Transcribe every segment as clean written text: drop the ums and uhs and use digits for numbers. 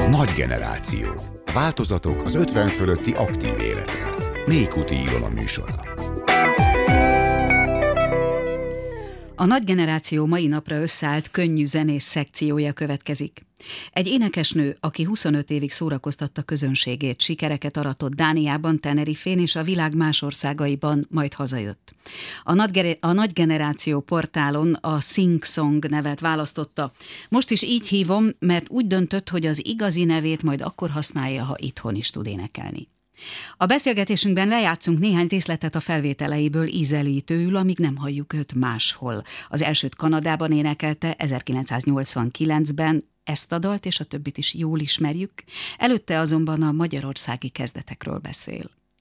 Nagy generáció. Változatok az 50 fölötti aktív életre. Mékuti Ilona műsora. A Nagy generáció mai napra összeállt könnyű zenész szekciója következik. Egy énekesnő, aki 25 évig szórakoztatta közönségét, sikereket aratott Dániában, Tenerifén és a világ más országaiban, majd hazajött. A Nagy generáció portálon a Sing Song nevet választotta. Most is így hívom, mert úgy döntött, hogy az igazi nevét majd akkor használja, ha itthon is tud énekelni. A beszélgetésünkben lejátszunk néhány részletet a felvételeiből ízelítőül, amíg nem halljuk őt máshol. Az elsőt Kanadában énekelte 1989-ben, ezt a dalt és a többit is jól ismerjük, előtte azonban a magyarországi kezdetekről beszél.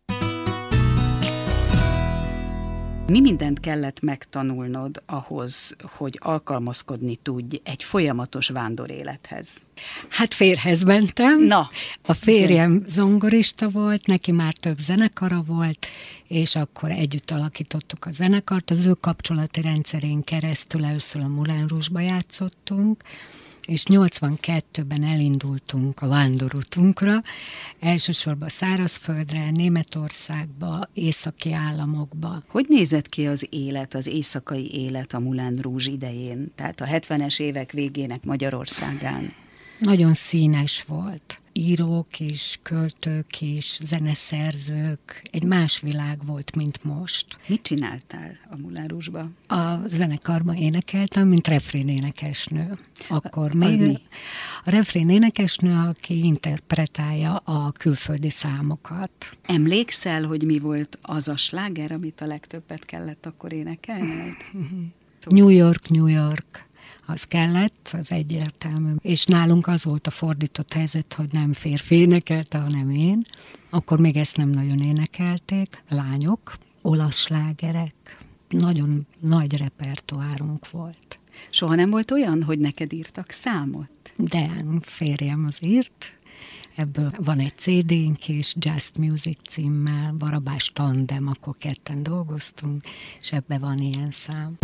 Mi mindent kellett megtanulnod ahhoz, hogy alkalmazkodni tudj egy folyamatos vándórélethez? Hát férjhez mentem. Na, a férjem zongorista volt, neki már több zenekara volt, és akkor együtt alakítottuk a zenekart. Az ő kapcsolati rendszerén keresztül először a Moulin Rouge-ba játszottunk, és 82-ben elindultunk a vándorútunkra, elsősorban szárazföldre, Németországba, északi államokba. Hogy nézett ki az élet, az éjszakai élet a Moulin Rouge idején, tehát a 70-es évek végének Magyarországán? Nagyon színes volt. Írók és költők és zeneszerzők, egy más világ volt, mint most. Mit csináltál a Moulin Rouge-ba? A zenekarban énekeltem, mint refrénénekesnő. Akkor még a refrénénekesnő, aki interpretálja a külföldi számokat. Emlékszel, hogy mi volt az a sláger, amit a legtöbbet kellett akkor énekelned? New York, New York. Az kellett, az egyértelmű. És nálunk az volt a fordított helyzet, hogy nem férfi énekelte, hanem én. Akkor még ezt nem nagyon énekelték. Lányok, olasz slágerek. Nagyon nagy repertoárunk volt. Soha nem volt olyan, hogy neked írtak számot? De férjem az írt. Ebből van egy CD-nk is, Just Music címmel, Barabás Tandem, akkor ketten dolgoztunk, és ebben van ilyen szám.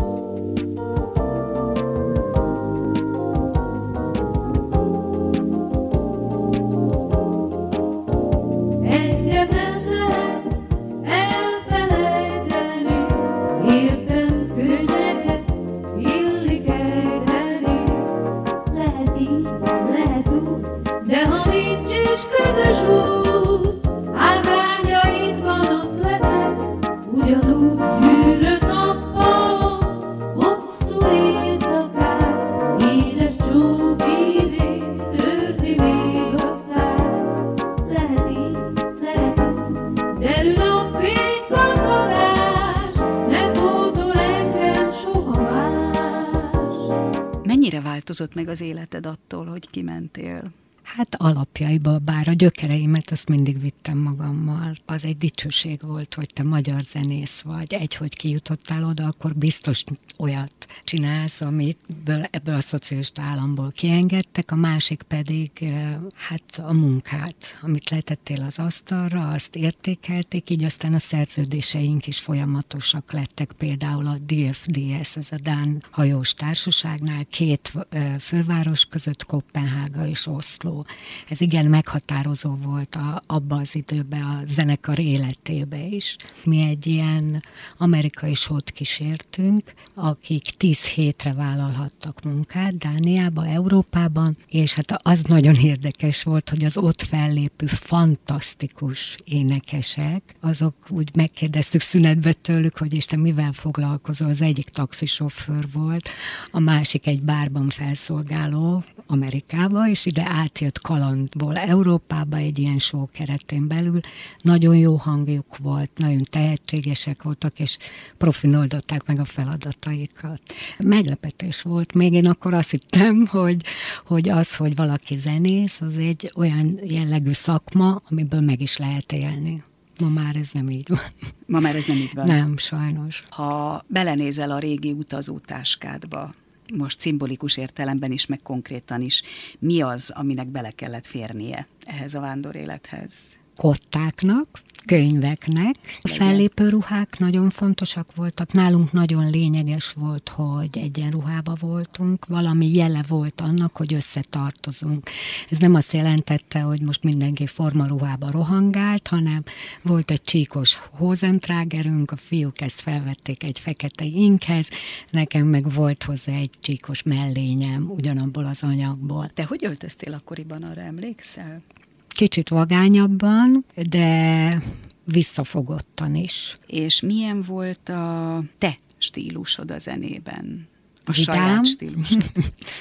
Változott meg az életed attól, hogy kimentél? Hát alapjaiban, bár a gyökereimet azt mindig vittem magammal. Az egy dicsőség volt, hogy te magyar zenész vagy. Hogy kijutottál oda, akkor biztos olyat csinálsz, amiből ebből a szocialista államból kiengedtek, a másik pedig hát a munkát, amit letettél az asztalra, azt értékelték, így aztán a szerződéseink is folyamatosak lettek, például a DFDS, ez a Dán hajós társaságnál, 2 főváros között, Koppenhága és Oszló. Ez igen meghatározó volt abban az időben a zenekar életébe is. Mi egy ilyen amerikai sót kísértünk, akik 10 hétre vállalhattak munkát Dániában, Európában, és hát az nagyon érdekes volt, hogy az ott fellépő fantasztikus énekesek, azok úgy megkérdeztük szünetbe tőlük, hogy és te mivel foglalkozol, az egyik taxisofőr volt, a másik egy bárban felszolgáló Amerikába, és ide átjött kalandból Európába egy ilyen show keretén belül. Nagyon jó hangjuk volt, nagyon tehetségesek voltak, és profin oldották meg a feladataikat. Meglepetés volt. Még én akkor azt hittem, hogy az, hogy valaki zenész, az egy olyan jellegű szakma, amiből meg is lehet élni. Ma már ez nem így van. Ma már ez nem így van? Nem, sajnos. Ha belenézel a régi utazótáskádba, most szimbolikus értelemben is, meg konkrétan is, mi az, aminek bele kellett férnie ehhez a vándorélethez? kottáknak, könyveknek. A fellépő ruhák nagyon fontosak voltak. Nálunk nagyon lényeges volt, hogy egyenruhába voltunk. Valami jele volt annak, hogy összetartozunk. Ez nem azt jelentette, hogy most mindenki formaruhába rohangált, hanem volt egy csíkos hózentrágerünk, a fiúk ezt felvették egy fekete inkhez, nekem meg volt hozzá egy csíkos mellényem, ugyanabból az anyagból. Te hogy öltöztél akkoriban, arra emlékszel? Kicsit vagányabban, de visszafogottan is. És milyen volt a te stílusod a zenében? A Vidám. saját stílusod?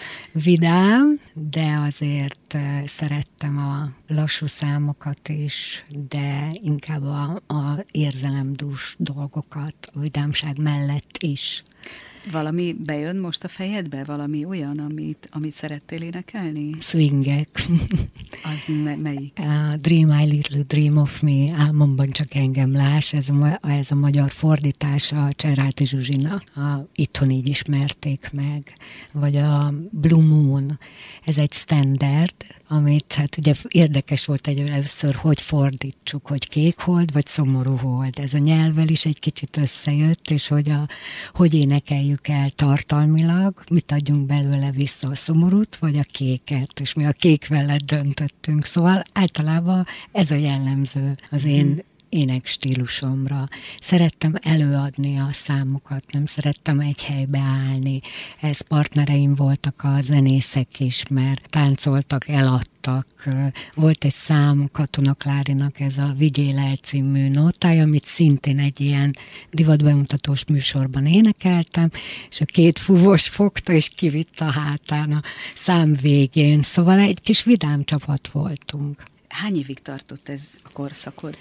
Vidám, de azért szerettem a lassú számokat is, de inkább a érzelemdús dolgokat, a vidámság mellett is. Valami bejön most a fejedbe? Valami olyan, amit szerettél énekelni? Swingek. Az melyik? Dream I Little Dream of Me, álmomban csak engem láss, ez a magyar fordítása Cseráti Zsuzsinak. Itthon így ismerték meg. Vagy a Blue Moon, ez egy standard, amit hát ugye érdekes volt először, hogy fordítsuk, hogy kék hold, vagy szomorú hold. Ez a nyelvvel is egy kicsit összejött, és hogy énekeljük el tartalmilag, mit adjunk belőle vissza, a szomorút, vagy a kéket, és mi a kék mellett döntöttünk. Szóval általában ez a jellemző az én énekstílusomra. Szerettem előadni a számokat, nem szerettem egy helybe állni. Ez partnereim voltak a zenészek is, mert táncoltak, eladtak. Volt egy szám Katona Klárinak, ez a Vigyél el című nótája, amit szintén egy ilyen divatbemutatós műsorban énekeltem, és a két fúvós fogta, és kivitt a hátán a szám végén. Szóval egy kis vidám csapat voltunk. Hány évig tartott ez a korszakod?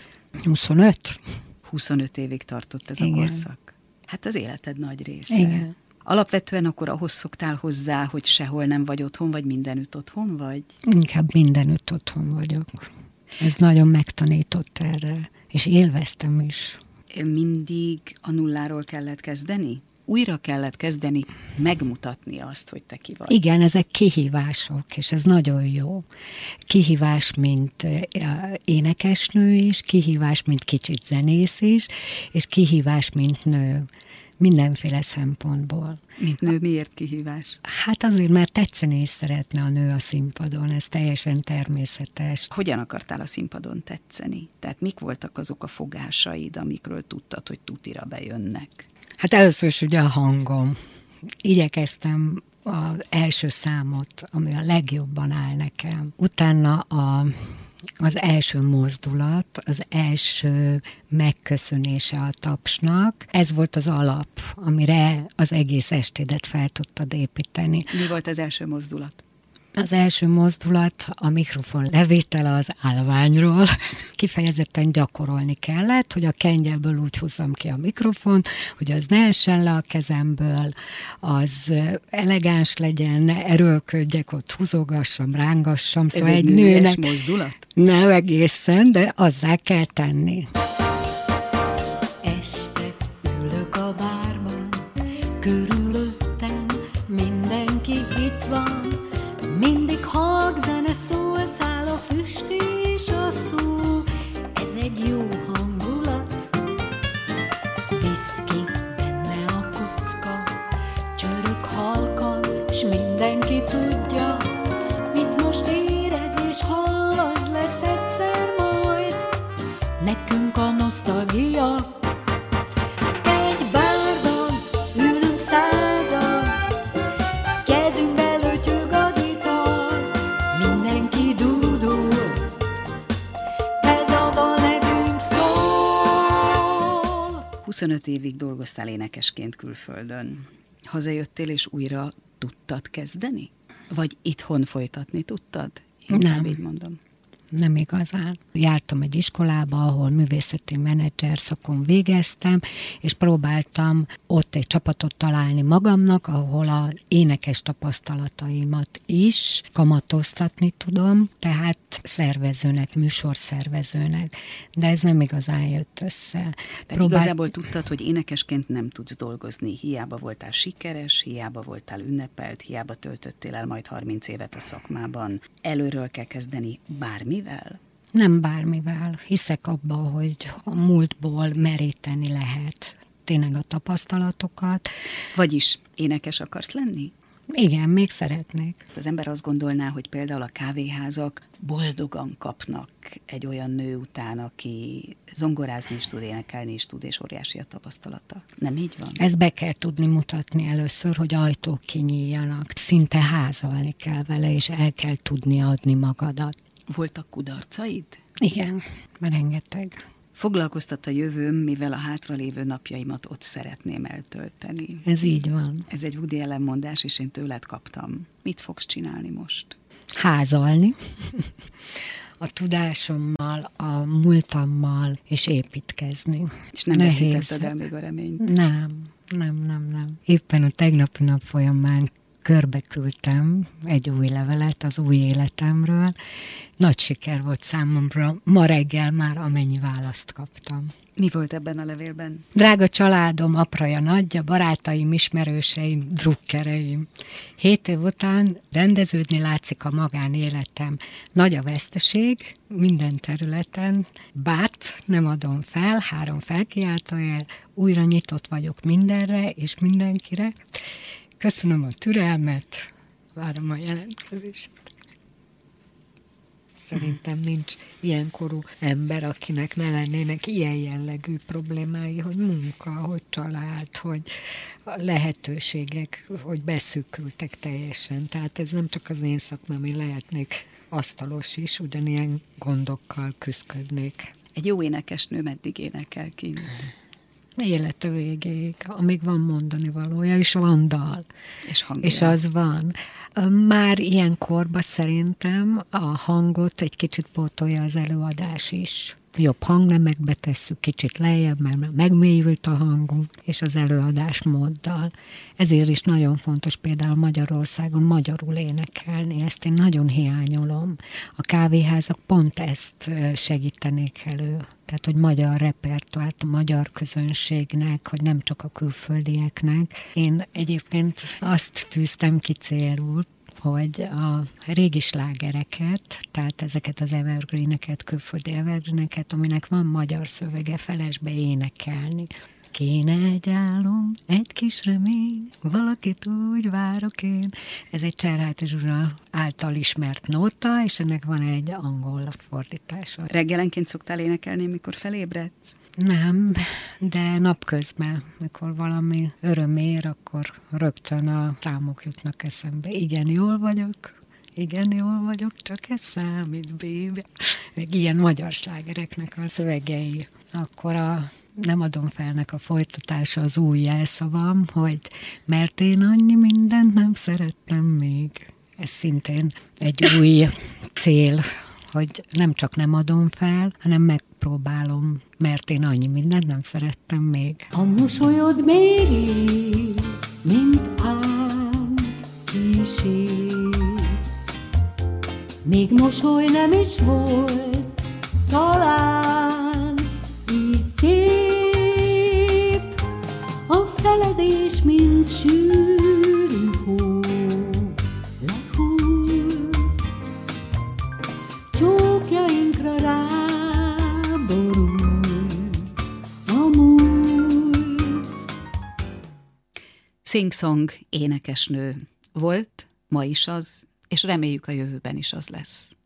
25. 25 évig tartott ez Igen. a korszak. Hát az életed nagy része. Igen. Alapvetően akkor ahhoz szoktál hozzá, hogy sehol nem vagy otthon, vagy mindenütt otthon vagy? Inkább mindenütt otthon vagyok. Ez nagyon megtanított erre, és élveztem is. Mindig a nulláról kellett kezdeni? Újra kellett kezdeni, megmutatni azt, hogy te ki vagy. Igen, ezek kihívások, és ez nagyon jó. Kihívás, mint énekesnő is, kihívás, mint kicsit zenész is, és kihívás, mint nő. Mindenféle szempontból. Mint nő miért kihívás? Hát azért, mert tetszeni is szeretne a nő a színpadon, ez teljesen természetes. Hogyan akartál a színpadon tetszeni? Tehát mik voltak azok a fogásaid, amikről tudtad, hogy tutira bejönnek? Hát először is ugye a hangom. Igyekeztem az első számot, ami a legjobban áll nekem. Utána az első mozdulat, az első megköszönése a tapsnak, ez volt az alap, amire az egész estédet fel tudtad építeni. Mi volt az első mozdulat? Az első mozdulat a mikrofon levétele az állványról. Kifejezetten gyakorolni kellett, hogy a kengyelből úgy húzzam ki a mikrofon, hogy az ne essen le a kezemből, az elegáns legyen, ne erőlködjek, ott húzogassam, rángassam. Ez szóval egy nőies mozdulat? Nem egészen, de azzá kell tenni. Este ülök a bárban, körülöttem mindenki itt van. Mindig halk zene szól, száll a füst és a szó. Ez egy jó hangulat. Viszki, benne a kocka, csörög halkan, s mindenki tudja, mit most érez és hall, az lesz egyszer majd. Nekünk a nosztalgia. Egy bárban ülünk százan, kezünkbe lötyög az ital, mindenki dúdul, ez a dal nekünk szól. 25 évig dolgoztál énekesként külföldön. Hazajöttél és újra tudtad kezdeni? Vagy itthon folytatni tudtad? Inkább így mondom. Nem igazán. Jártam egy iskolába, ahol művészeti menedzser szakon végeztem, és próbáltam ott egy csapatot találni magamnak, ahol az énekes tapasztalataimat is kamatoztatni tudom, tehát szervezőnek, műsorszervezőnek, de ez nem igazán jött össze. Tehát igazából tudtad, hogy énekesként nem tudsz dolgozni. Hiába voltál sikeres, hiába voltál ünnepelt, hiába töltöttél el majd 30 évet a szakmában. Előről kell kezdeni bármivel? Nem bármivel. Hiszek abba, hogy a múltból meríteni lehet tényleg a tapasztalatokat. Vagyis énekes akarsz lenni? Igen, még szeretnék. Az ember azt gondolná, hogy például a kávéházak boldogan kapnak egy olyan nő után, aki zongorázni is tud, énekelni is tud, és óriási a tapasztalata. Nem így van? Ezt be kell tudni mutatni először, hogy ajtók kinyíljanak. Szinte házalni kell vele, és el kell tudni adni magadat. Voltak kudarcaid? Igen, rengeteg. Foglalkoztat a jövőm, mivel a hátralévő napjaimat ott szeretném eltölteni. Ez így van. Ez egy Woody Allen mondás, és én tőled kaptam. Mit fogsz csinálni most? Házalni. A tudásommal, a múltammal, és építkezni. És nem veszítetted el még a reményt? Nem. Éppen a tegnapi nap folyamán körbeküldtem egy új levelet az új életemről. Nagy siker volt számomra, ma reggel már amennyi választ kaptam. Mi volt ebben a levélben? Drága családom, apraja, nagyja, barátaim, ismerőseim, drukkereim. 7 év után rendeződni látszik a magánéletem. Nagy a veszteség minden területen, bát nem adom fel, 3 felkiáltójel, újra nyitott vagyok mindenre és mindenkire. Köszönöm a türelmet, várom a jelentkezést. Szerintem nincs ilyen korú ember, akinek ne lennének ilyen jellegű problémái, hogy munka, hogy család, hogy lehetőségek, hogy beszűkültek teljesen. Tehát ez nem csak az én szakmám, én lehetnék asztalos is, ugyanilyen gondokkal küszködnék. Egy jó énekesnő meddig énekel kint? Élete végéig, amíg van mondani valója, és van dal. És az van. Már ilyen korban szerintem a hangot egy kicsit pótolja az előadás is. Jobb hangnemekbe tesszük, kicsit lejjebb, mert megmélyült a hangunk, és az előadás móddal. Ezért is nagyon fontos például Magyarországon magyarul énekelni, ezt én nagyon hiányolom. A kávéházak pont ezt segítenék elő. Tehát, hogy magyar repertoárt a magyar közönségnek, hogy nem csak a külföldieknek. Én egyébként azt tűztem ki célul, hogy a régi slágereket, tehát ezeket az evergreeneket, külföldi evergreeneket, aminek van magyar szövege, felesbe énekelni. Kéne egy álom, egy kis remény, valakit úgy várok én. Ez egy Cserháti Zsuzsa által ismert nóta, és ennek van egy angol fordítása. Reggelenként szoktál énekelni, mikor felébredsz? Nem, de napközben, mikor valami öröm ér, akkor rögtön a számok jutnak eszembe. Igen, jól vagyok, csak ez számít, baby. Meg ilyen magyar slágereknek a szövegei. Akkor Nem adom felnek a folytatása az új jelszavam, hogy mert én annyi mindent nem szerettem még. Ez szintén egy új cél, hogy nem csak nem adom fel, hanem megpróbálom, mert én annyi mindent nem szerettem még. A mosolyod még él, mint ám kísér. Még mosoly nem is volt, talán így szép. A feledés, mint sűrű hó, lehúlt. Csókjainkra ráborult a múlt. Sing-song énekesnő volt, ma is az, és reméljük a jövőben is az lesz.